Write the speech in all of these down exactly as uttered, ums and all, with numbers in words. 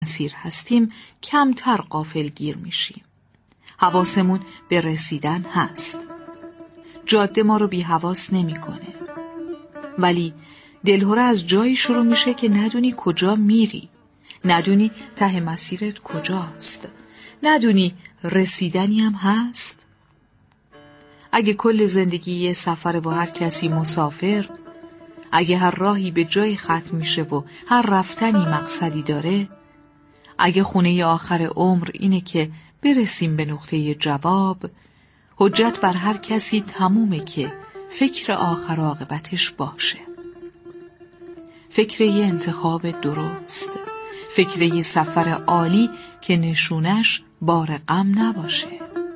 مسیر هستیم کمتر غافلگیر میشیم. حواسمون به رسیدن هست. جاده ما رو بی حواس نمی کنه. ولی دلهره از جایی شروع میشه که ندونی کجا میری، ندونی ته مسیرت کجاست، ندونی رسیدنی هم هست. اگه کل زندگی یه سفر و هر کسی مسافر، اگه هر راهی به جای ختم میشه و هر رفتنی مقصدی داره، اگه خونه آخر عمر اینه که برسیم به نقطه جواب، حجت بر هر کسی تمومه که فکر آخر عاقبتش باشه. فکر یه انتخاب درست، فکر یه سفر عالی که نشونش بار غم نباشه.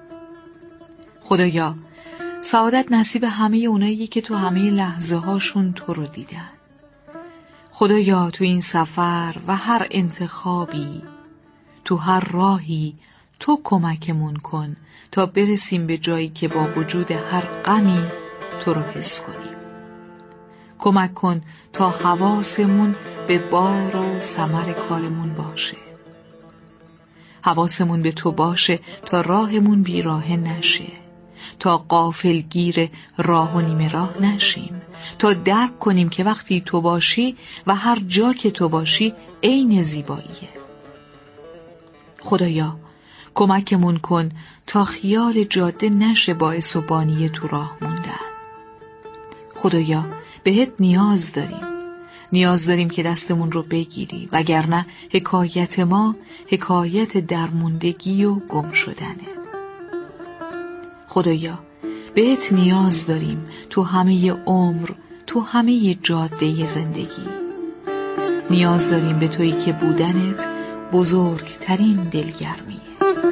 خدایا سعادت نصیب همه اونایی که تو همه لحظه هاشون تو رو دیدن. خدایا تو این سفر و هر انتخابی، تو هر راهی، تو کمکمون کن تا برسیم به جایی که با وجود هر غمی تو رو حس کنیم. کمک کن تا حواسمون به بار و ثمر کارمون باشه. حواسمون به تو باشه تا راهمون بیراه نشه، تا غافلگیر راه و نیمه راه نشیم، تا درک کنیم که وقتی تو باشی و هر جا که تو باشی عین زیباییه. خدایا کمکمون کن تا خیال جاده نشه باعث و بانی تو راه موندن. خدایا بهت نیاز داریم، نیاز داریم که دستمون رو بگیری، وگرنه حکایت ما حکایت درموندگی و گم شدنه. خدایا بهت نیاز داریم تو همه عمر، تو همه جاده زندگی. نیاز داریم به تویی که بودنت بزرگترین دلگرمیه.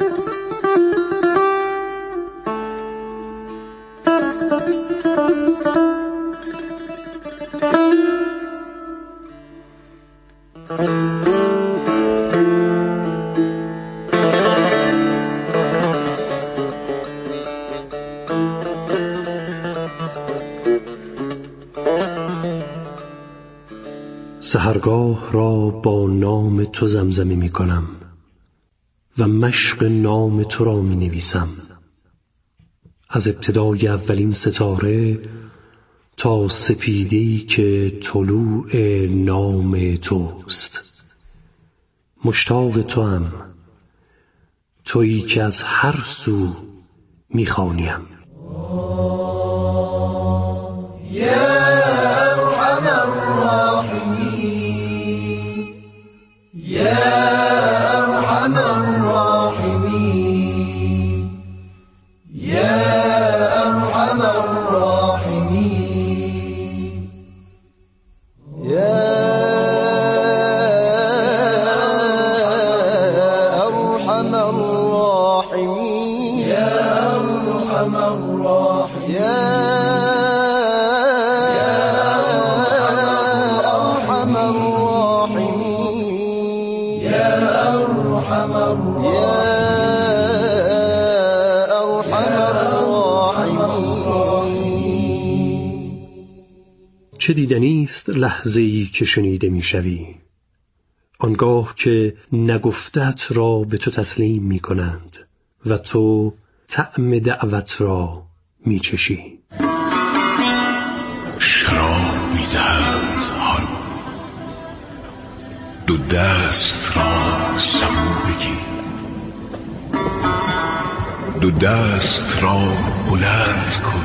سحرگاه را با نام تو زمزمه می کنم و مشق نام تو را می نویسم. از ابتدای اولین ستاره تا سپیده‌ای که طلوع نام توست. مشتاق توام، تویی که از هر سو می خوانیم. چه دیدنیست لحظه‌ای که شنیده می‌شوی، آنگاه که نگفتت را به تو تسلیم می‌کنند و تو طعم دعوت را می‌چشی. شراب می‌دهند هان، دو دست را سبو بگیر، دو دست را بلند کن،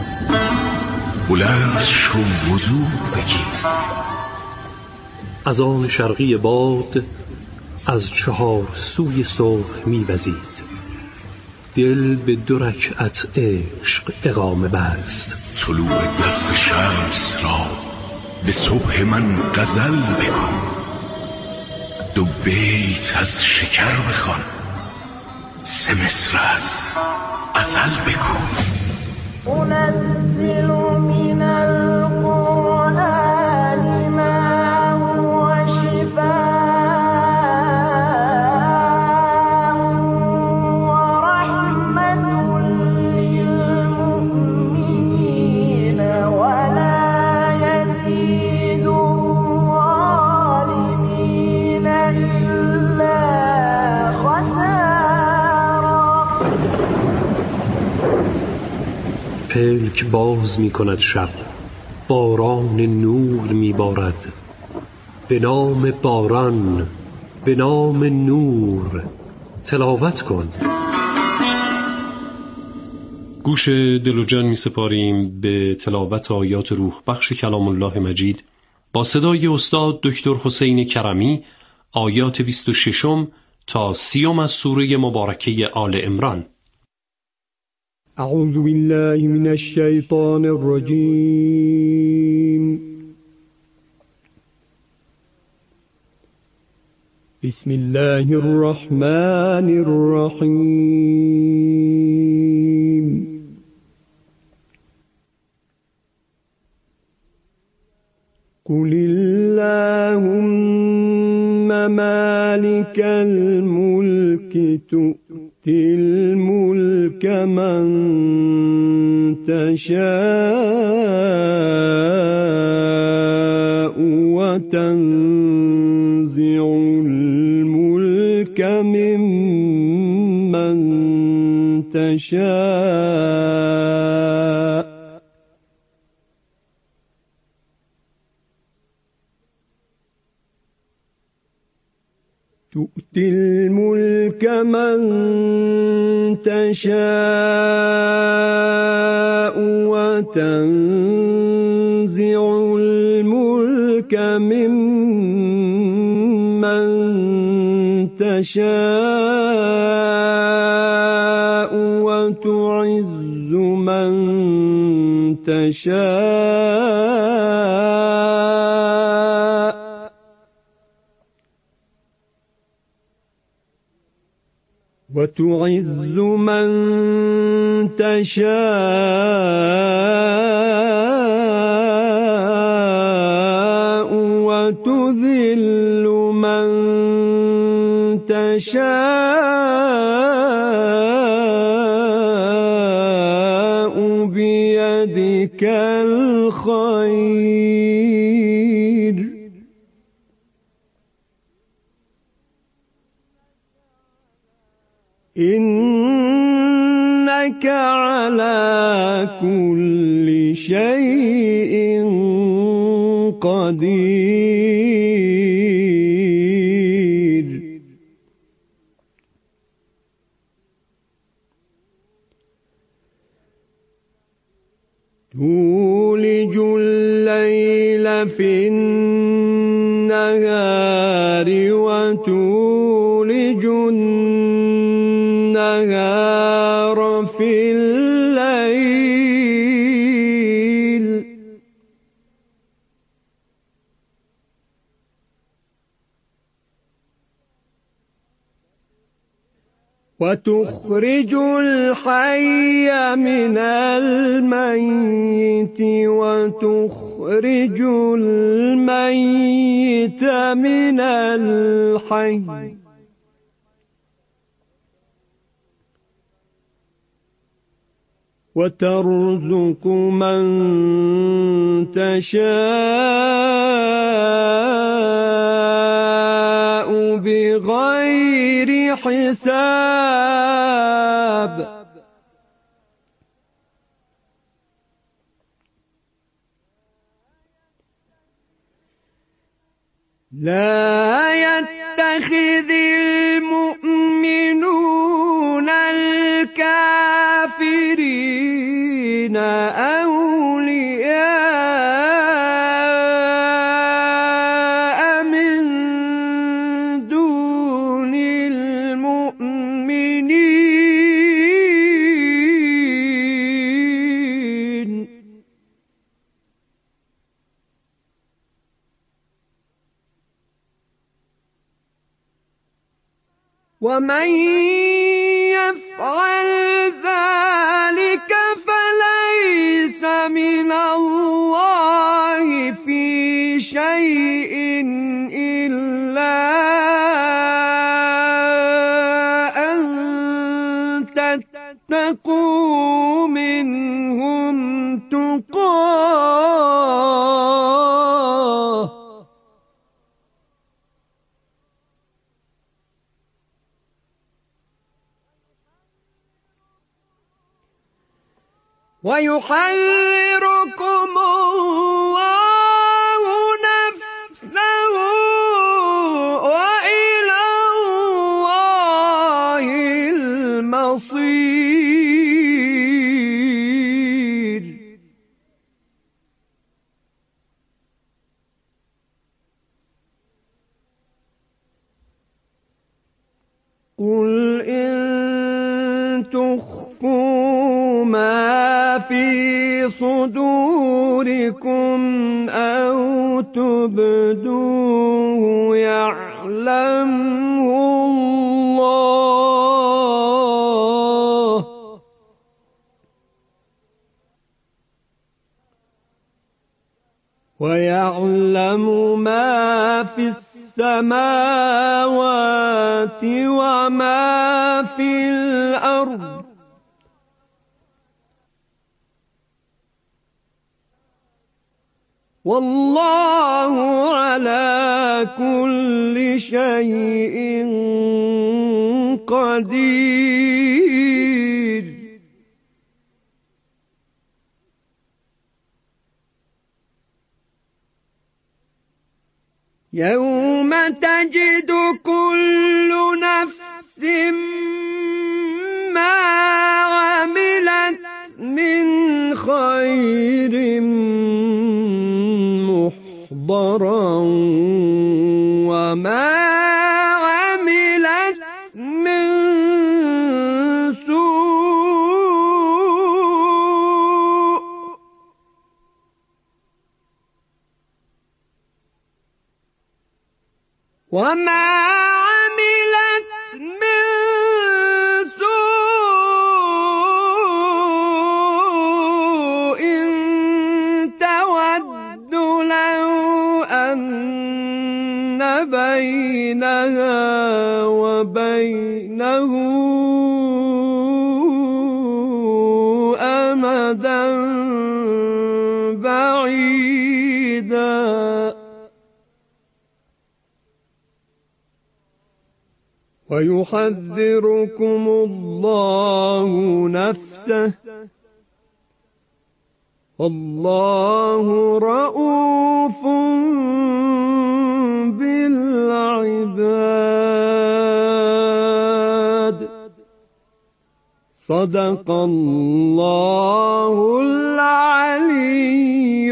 بلند شو وضو بگیر. از آن شرقی باد از چهار سوی صبح می‌وزید، دل به دو رکعت عشق اقامه بست. طلوع دف شمس را به صبح من غزل بگو، دو بیت از شکر بخوان، سه مصر از ازل بگو. أنزل من القرآن ما هو شفاء ورحمة للمؤمنين ولا يزيد الظالمين إلا پلک باز می کند شب، باران نور می بارد. به نام باران، به نام نور تلاوت کن. گوش دل و جان می سپاریم به تلاوت آیات روح بخش کلام الله مجید با صدای استاد دکتر حسین کرمی، آیات بیست و ششم تا سیوم از سوره مبارکه آل عمران. اعوذ بالله من الشیطان الرجیم. بسم الله الرحمن الرحیم. قل اللهم مالك الملك تؤتي الملك من تشاء وتنزع الملك ممن تشاء تؤتي الملك من تشاء وتنزع الملك ممن تشاء وتعز من تشاء وتعز من تشاء وتذل من تشاء بيدك الخير إنك على كل شيء قدير. تولج الليل في النهار وتولج النهار في الليل وتخرج الحي من الميت وتخرج الميت من الحي وترزق من تشاء بغير حساب. لا يتخذ المؤمنون الكافرين أولياء من دون المؤمنين ومن يفعل ذلك فليس من الله في شيء إلا أن تتقوا منهم تقاه ويحذركم الله نفسه وإلى الله المصير. قل إن تخفوا ما في صدوركم أو تبدوه يعلمه الله ويعلم ما في السماوات وما في الأرض والله على كل شيء قدير. يوم تجد كل نفس ما عملت من خير محضرا وما عملت من سوء وما عملت من سوء تود لو أن بينها وبينه أمدا بعيدا ويحذركم الله نفسه والله رؤوف بالعباد. صدق الله العلي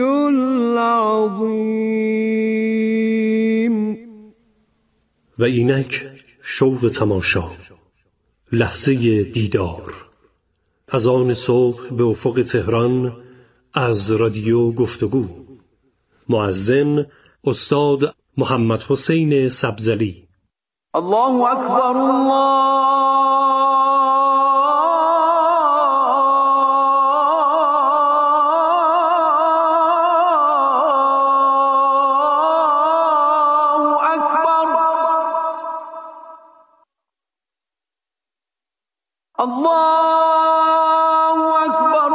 العظيم. و اینک شوق تماشا، لحظه دیدار، از آن صبح به افق تهران از رادیو گفتگو. مؤذن استاد محمد حسین سبزلی. الله اکبر الله الله اکبر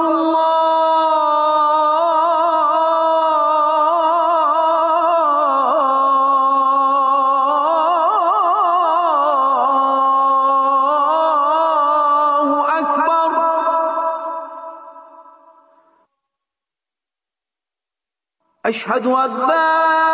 الله اکبر. اشهد ان لا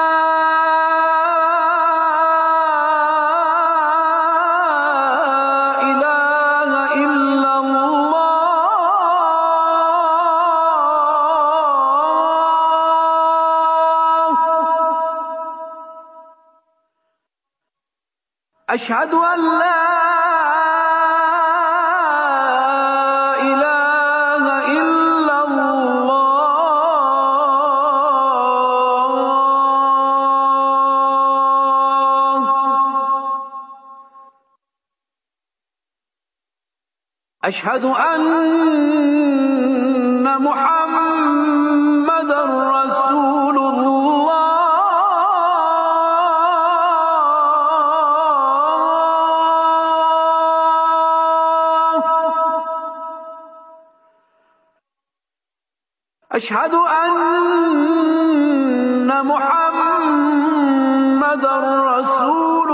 أشهد أن لا إله إلا الله. أشهد أن محمد رسول الله. أشهد أن محمد رسول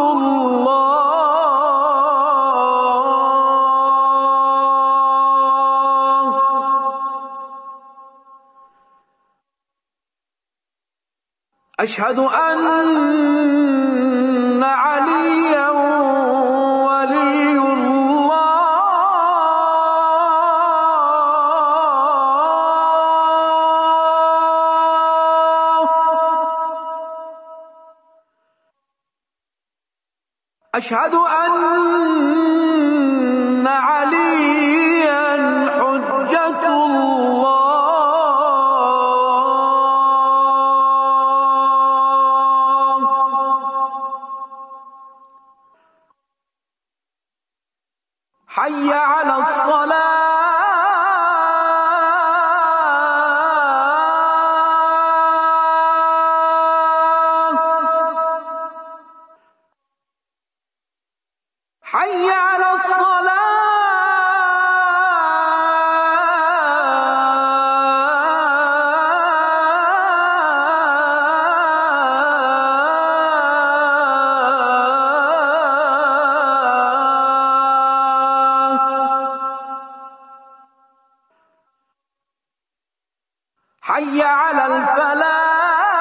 الله. اشهد ان علیا ولی الله اشهد ان علیا حجة الله حي على الصلاة حي على حي على الفلاح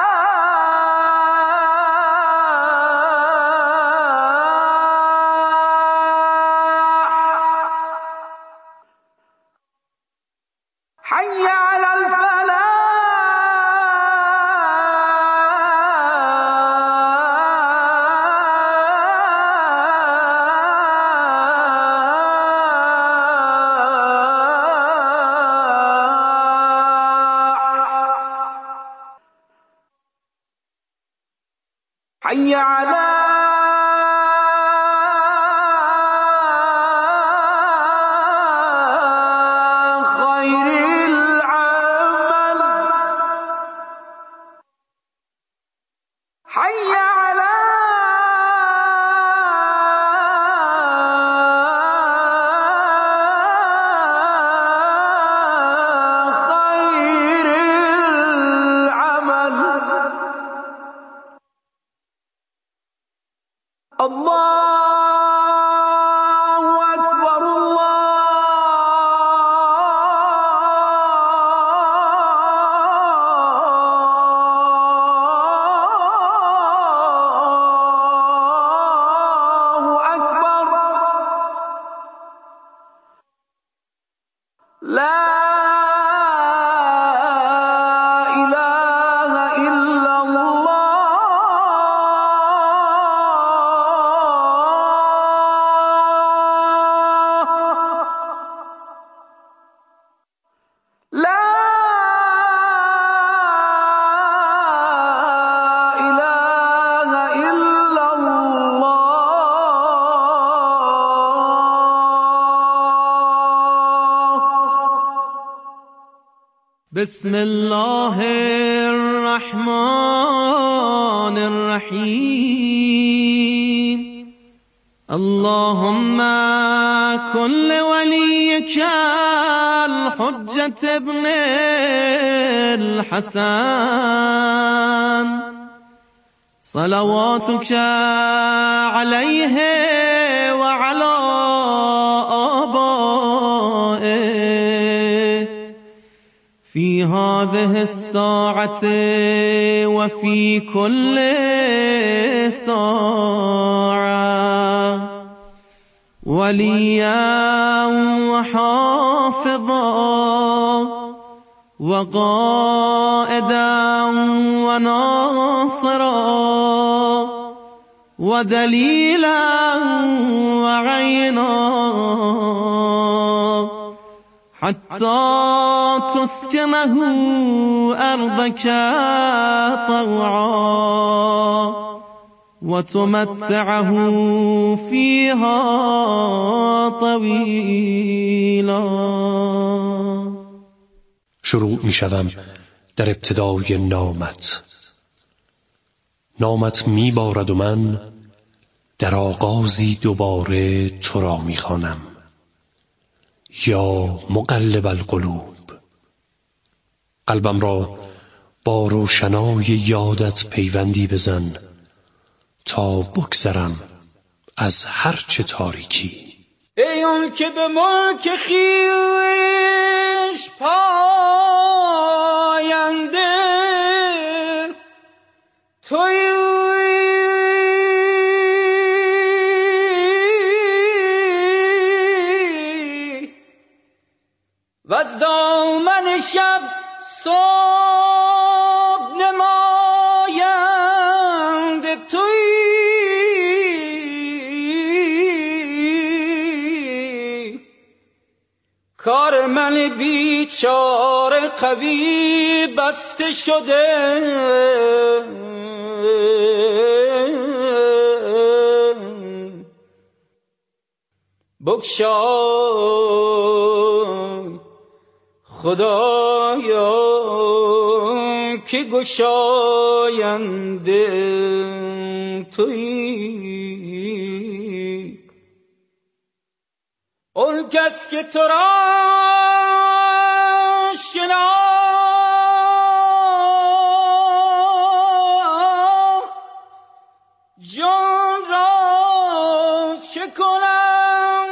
حي على حي على خير العمل حي على خير العمل الله أكبر الله أكبر لا إله إلا الله لا إله إلا الله بسم الله الرحمن الرحيم اللهم كن لوليك الحجة ابن الحسن صلواتك عليه وعلى آبائه في هذه الساعة وفي كل ساعة وليا وحافظا وقائدا وناصرا ودليلا وعينا حتى تسكنه أرضك طوعا وتمتعه فيها طويلا. شروع می شوم در ابتدای نامت. نامت می بارد و من در آغازی دوباره تو را می خوانم. یا مقلب القلوب، قلبم را با روشنای یادت پیوندی بزن تا بگذرم از هر چه تاریکی. ای آن که به ملک خویش پاینده شب صبح نمایند توی کار من بیچاره قوی بسته شده بگشای خدایا که گشاینده تویی اون کس که تو را شناخت جان را چه کنم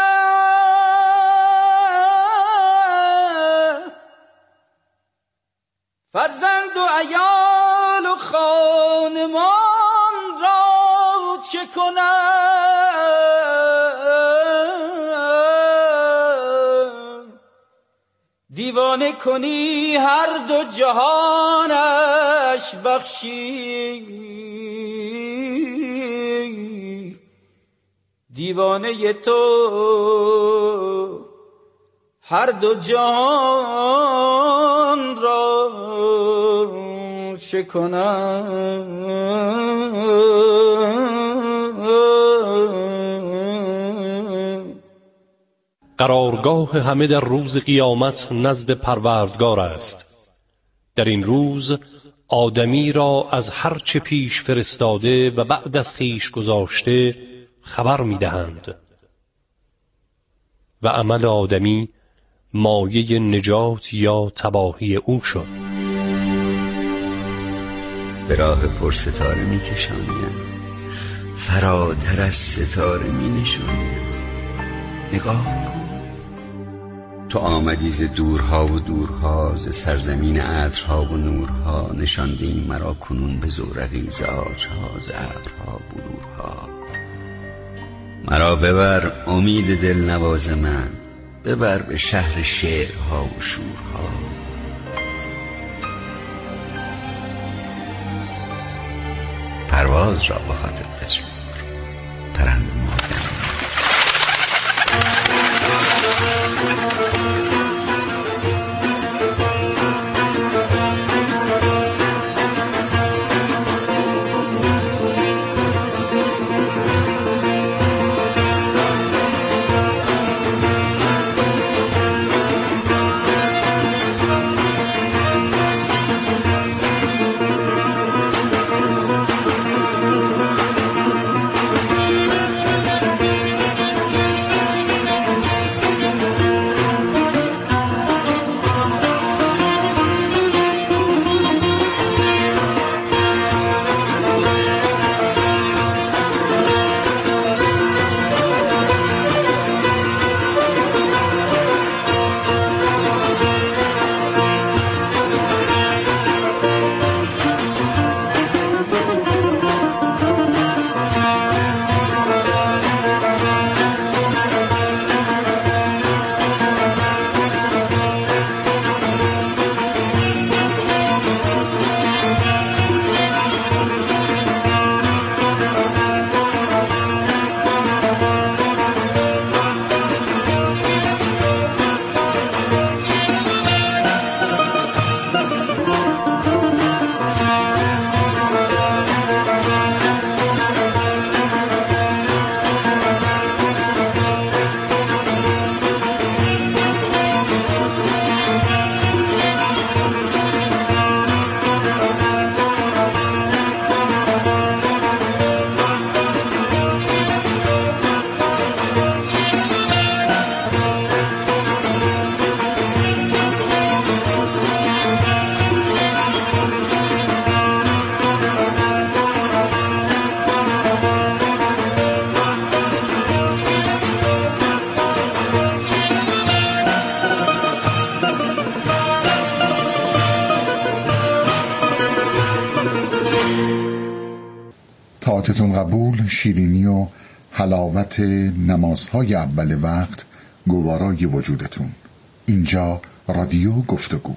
فرزند و عیال و خانمان را چه کنم دیوانه کنی هر دو جهانش بخشی دیوانه تو هر دو جهان را چه کنم قرارگاه همه در روز قیامت نزد پروردگار است. در این روز آدمی را از هر چه پیش فرستاده و بعد از خویش گذاشته خبر می‌دهند و عمل آدمی مایه نجات یا تباهی او شد. به راه پر ستاره می کشانیم، فراتر از ستاره می نشانیم. نگاه کن، تو آمدی ز دورها و دورها، ز سرزمین عطرها و نورها. نشاندی مرا کنون به زورقی ز عاجها، ز ابرها بلورها. مرا ببر امید دل نواز من، ببر به شهر شعرها و شورها. پرواز را به خاطر بسپار، پرنده مردن. طاعتتون قبول. شیرینی و حلاوت نمازهای اول وقت گوارای وجودتون. اینجا رادیو گفتگو.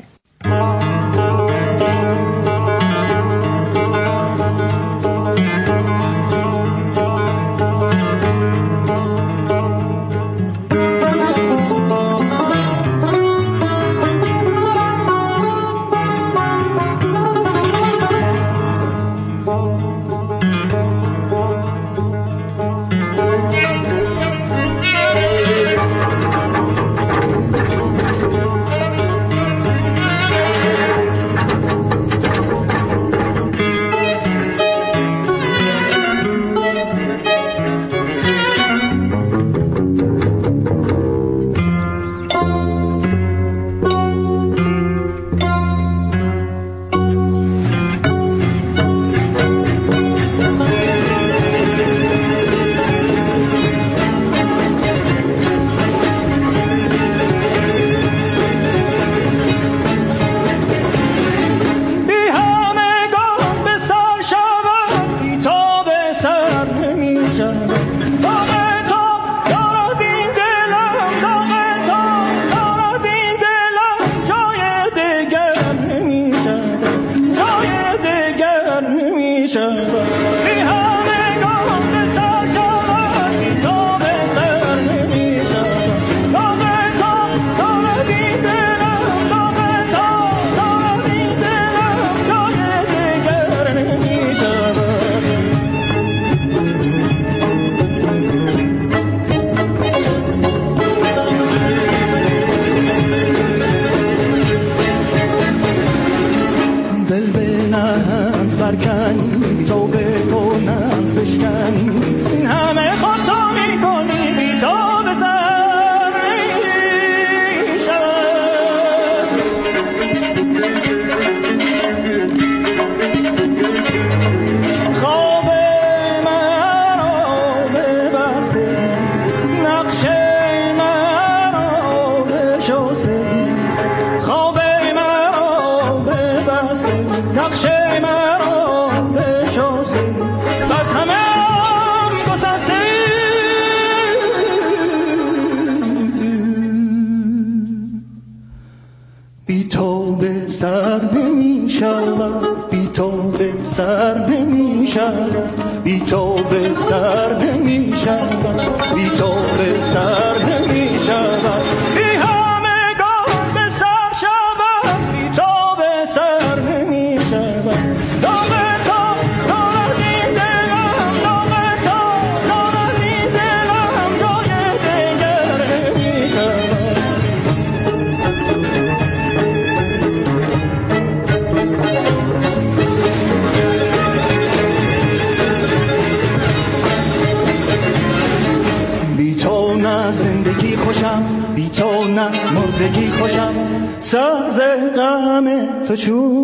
ساز غم تو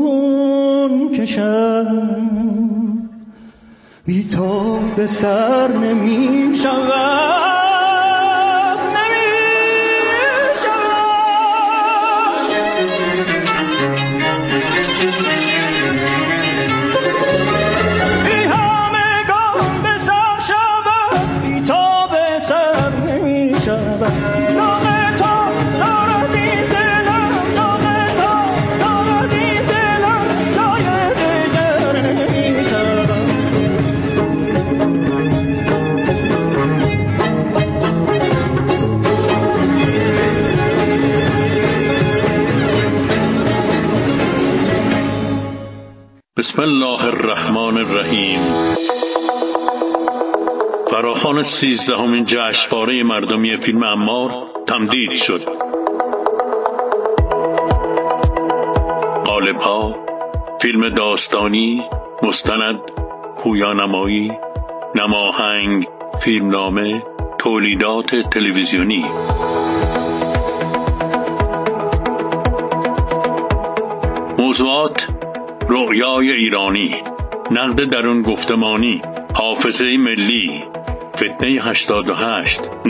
چون کشم بی تو به سر نمی شود بسم الله الرحمن الرحیم. فراخوان سیزدهمین جشنواره مردمی فیلم عمار تمدید شد. قالب‌ها، فیلم داستانی، مستند، پویانمایی، نماهنگ، فیلمنامه، تولیدات تلویزیونی. موضوعات: رؤیای ایرانی، نقد درون گفتمانی، حافظه ملی، فتنه هشتاد و هشت،